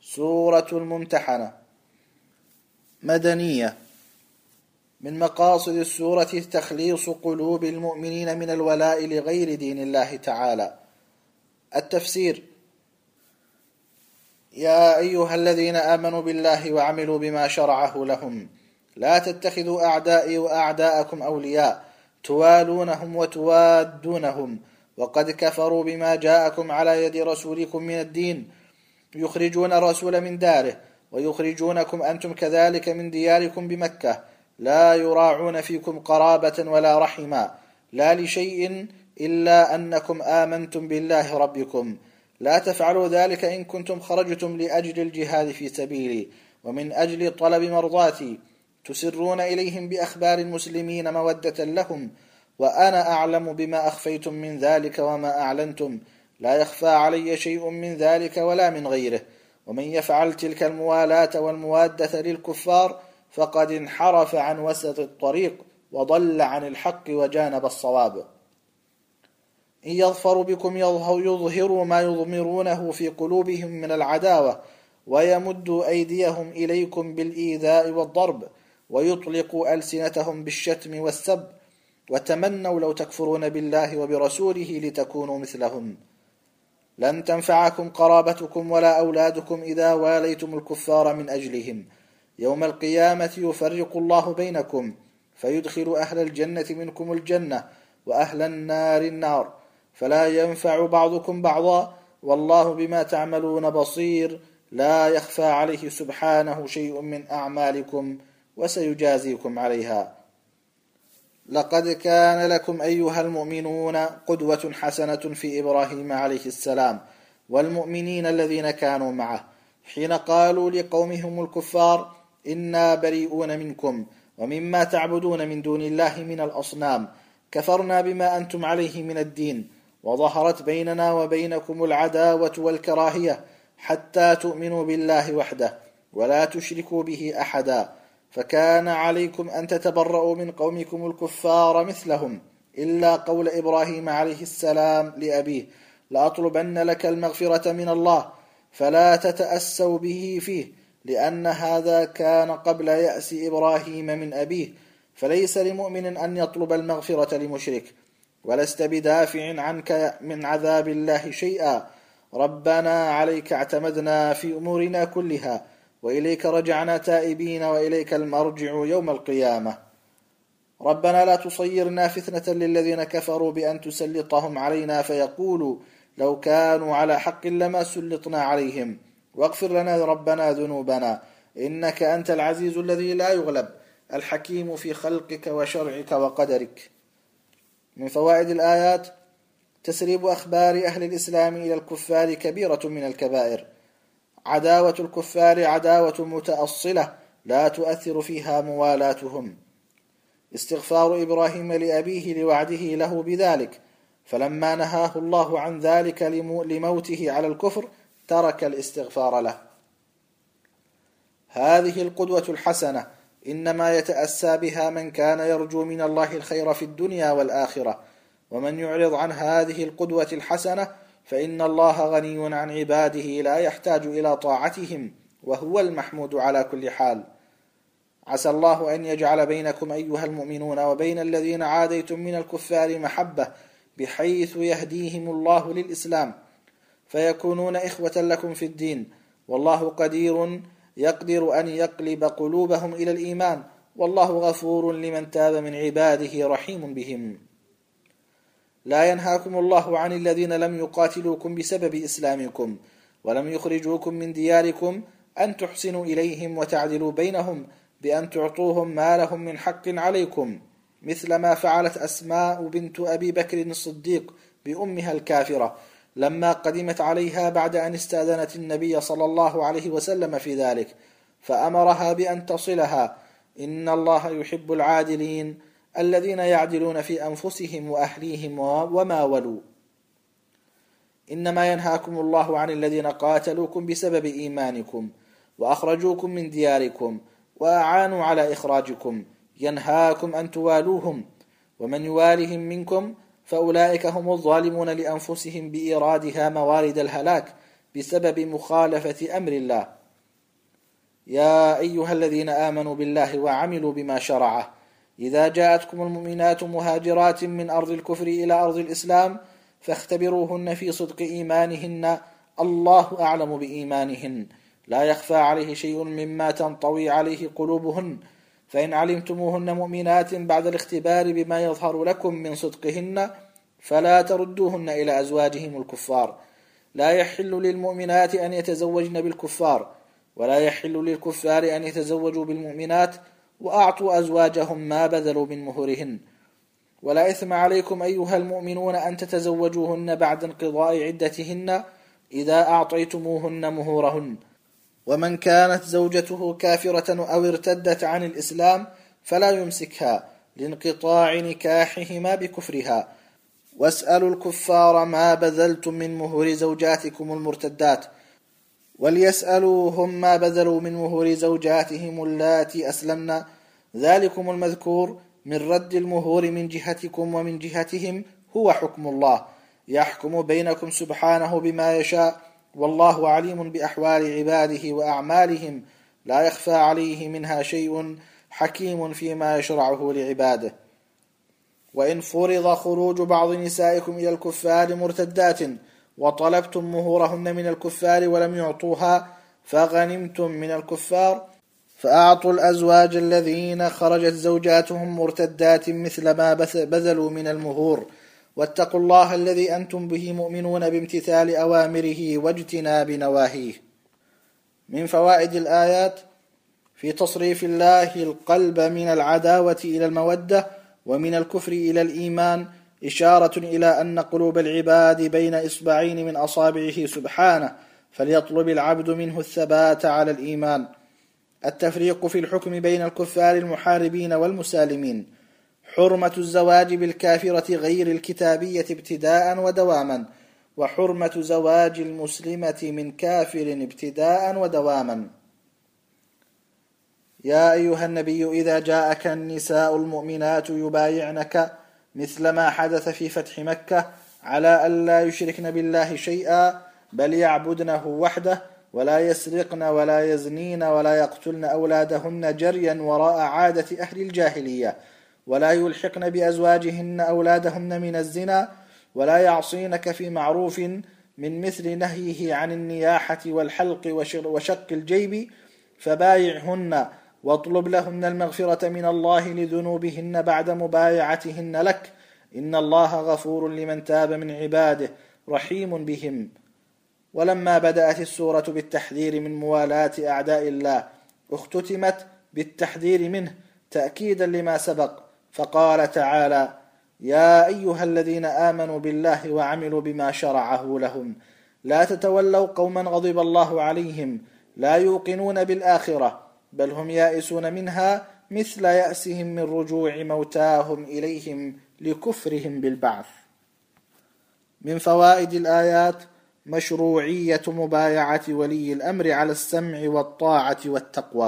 سورة الممتحنة مدنية. من مقاصد السورة تخليص قلوب المؤمنين من الولاء لغير دين الله تعالى. التفسير: يا أيها الذين آمنوا بالله وعملوا بما شرعه لهم لا تتخذوا أعدائي وأعداءكم أولياء توالونهم وتوادونهم وقد كفروا بما جاءكم على يد رسولكم من الدين يخرجون الرسول من داره ويخرجونكم أنتم كذلك من دياركم بمكة لا يراعون فيكم قرابة ولا رحما لا لشيء إلا أنكم آمنتم بالله ربكم لا تفعلوا ذلك إن كنتم خرجتم لأجل الجهاد في سبيلي ومن أجل طلب مرضاتي تسرون إليهم بأخبار المسلمين مودة لهم وأنا أعلم بما أخفيتم من ذلك وما أعلنتم لا يخفى علي شيء من ذلك ولا من غيره ومن يفعل تلك الموالاة والموادة للكفار فقد انحرف عن وسط الطريق وضل عن الحق وجانب الصواب. إن يظفروا بكم يظهروا ما يضمرونه في قلوبهم من العداوة ويمدوا أيديهم إليكم بالإيذاء والضرب ويطلقوا ألسنتهم بالشتم والسب وتمنوا لو تكفرون بالله وبرسوله لتكونوا مثلهم. لن تنفعكم قرابتكم ولا أولادكم إذا واليتم الكفار من أجلهم. يوم القيامة يفرق الله بينكم فيدخل أهل الجنة منكم الجنة وأهل النار النار فلا ينفع بعضكم بعضا والله بما تعملون بصير لا يخفى عليه سبحانه شيء من أعمالكم وسيجازيكم عليها. لقد كان لكم أيها المؤمنون قدوة حسنة في إبراهيم عليه السلام والمؤمنين الذين كانوا معه حين قالوا لقومهم الكفار إنا بريئون منكم ومما تعبدون من دون الله من الأصنام كفرنا بما أنتم عليه من الدين وظهرت بيننا وبينكم العداوة والكراهية حتى تؤمنوا بالله وحده ولا تشركوا به أحدا فكان عليكم أن تتبرؤوا من قومكم الكفار مثلهم إلا قول إبراهيم عليه السلام لأبيه لأطلبن لك المغفرة من الله فلا تتأسوا به فيه لأن هذا كان قبل يأس إبراهيم من أبيه فليس لمؤمن أن يطلب المغفرة لمشرك ولست بدافع عنك من عذاب الله شيئا ربنا عليك اعتمدنا في أمورنا كلها وإليك رجعنا تائبين وإليك المرجع يوم القيامة. ربنا لا تصيرنا فتنة للذين كفروا بأن تسلطهم علينا فيقولوا لو كانوا على حق لما سلطنا عليهم واغفر لنا ربنا ذنوبنا إنك أنت العزيز الذي لا يغلب الحكيم في خلقك وشرعك وقدرك. من فوائد الآيات تسريب أخبار أهل الإسلام إلى الكفار كبيرة من الكبائر. عداوة الكفار عداوة متأصلة لا تؤثر فيها موالاتهم. استغفار إبراهيم لأبيه لوعده له بذلك فلما نهاه الله عن ذلك لموته على الكفر ترك الاستغفار له. هذه القدوة الحسنة إنما يتأسى بها من كان يرجو من الله الخير في الدنيا والآخرة ومن يعرض عن هذه القدوة الحسنة فإن الله غني عن عباده لا يحتاج إلى طاعتهم وهو المحمود على كل حال. عسى الله أن يجعل بينكم أيها المؤمنون وبين الذين عاديتم من الكفار محبة بحيث يهديهم الله للإسلام فيكونون إخوة لكم في الدين والله يقدر أن يقلب قلوبهم إلى الإيمان والله غفور لمن تاب من عباده رحيم بهم. لا ينهاكم الله عن الذين لم يقاتلوكم بسبب إسلامكم ولم يخرجوكم من دياركم أن تحسنوا إليهم وتعدلوا بينهم بأن تعطوهم ما لهم من حق عليكم مثل ما فعلت أسماء بنت أبي بكر الصديق بأمها الكافرة لما قدمت عليها بعد أن استأذنت النبي صلى الله عليه وسلم في ذلك فأمرها بأن تصلها إن الله يحب العادلين الذين يعدلون في أنفسهم وأهليهم وما ولوا. إنما ينهاكم الله عن الذين قاتلوكم بسبب إيمانكم وأخرجوكم من دياركم وأعانوا على إخراجكم ينهاكم أن توالوهم ومن يوالهم منكم فأولئك هم الظالمون لأنفسهم بإيرادها موارد الهلاك بسبب مخالفة أمر الله يا أيها الذين آمنوا بالله وعملوا بما شرعه إذا جاءتكم المؤمنات مهاجرات من أرض الكفر إلى أرض الإسلام فاختبروهن في صدق إيمانهن، الله أعلم بإيمانهن، لا يخفى عليه شيء مما تنطوي عليه قلوبهن، فإن علمتموهن مؤمنات بعد الاختبار بما يظهر لكم من صدقهن فلا تردوهن إلى أزواجهم الكفار. لا يحل للمؤمنات أن يتزوجن بالكفار، ولا يحل للكفار أن يتزوجوا بالمؤمنات، وأعطوا أزواجهم ما بذلوا من مهرهن. ولا إثم عليكم أيها المؤمنون أن تتزوجوهن بعد انقضاء عدتهن إذا أعطيتموهن مهورهن. ومن كانت زوجته كافرة أو ارتدت عن الإسلام فلا يمسكها لانقطاع نكاحهما بكفرها، واسألوا الكفار ما بذلتم من مهور زوجاتكم المرتدات، وليسألوا هم ما بذلوا من مهور زوجاتهم اللاتي أسلمن، ذلكم المذكور من رد المهور من جهتكم ومن جهتهم هو حكم الله، يحكم بينكم سبحانه بما يشاء، والله عليم بأحوال عباده وأعمالهم، لا يخفى عليه منها شيء، حكيم فيما يشرعه لعباده. وإن فرض خروج بعض نسائكم إلى الكفار مرتدات وطلبتم مهورهن من الكفار ولم يعطوها فغنمتم من الكفار فأعطوا الأزواج الذين خرجت زوجاتهم مرتدات مثل ما بذلوا من المهور، واتقوا الله الذي أنتم به مؤمنون بامتثال أوامره واجتناب نواهيه. من فوائد الآيات في تصريف الله القلب من العداوة إلى المودة ومن الكفر إلى الإيمان، إشارة إلى أن قلوب العباد بين إصبعين من أصابعه سبحانه، فليطلب العبد منه الثبات على الإيمان. التفريق في الحكم بين الكفار المحاربين والمسالمين، حرمة الزواج بالكافرة غير الكتابية ابتداء ودواما، وحرمة زواج المسلمة من كافر ابتداء ودواما. يا أيها النبي إذا جاءك النساء المؤمنات يبايعنك مثل ما حدث في فتح مكة على ألا يشركن بالله شيئا بل يعبدنه وحده، ولا يسرقن ولا يزنين ولا يقتلن أولادهن جريا وراء عادة أهل الجاهلية، ولا يلحقن بأزواجهن أولادهن من الزنا، ولا يعصينك في معروف من مثل نهيه عن النياحة والحلق وشق الجيب، فبايعهن واطلب لهن المغفرة من الله لذنوبهن بعد مبايعتهن لك، إن الله غفور لمن تاب من عباده رحيم بهم. ولما بدأت السورة بالتحذير من موالاة أعداء الله اختتمت بالتحذير منه تأكيدا لما سبق، فقال تعالى: يا أيها الذين آمنوا بالله وعملوا بما شرعه لهم لا تتولوا قوما غضب الله عليهم لا يوقنون بالآخرة بل هم يائسون منها مثل يأسهم من رجوع موتاهم إليهم لكفرهم بالبعث. من فوائد الآيات مشروعية مبايعة ولي الأمر على السمع والطاعة والتقوى.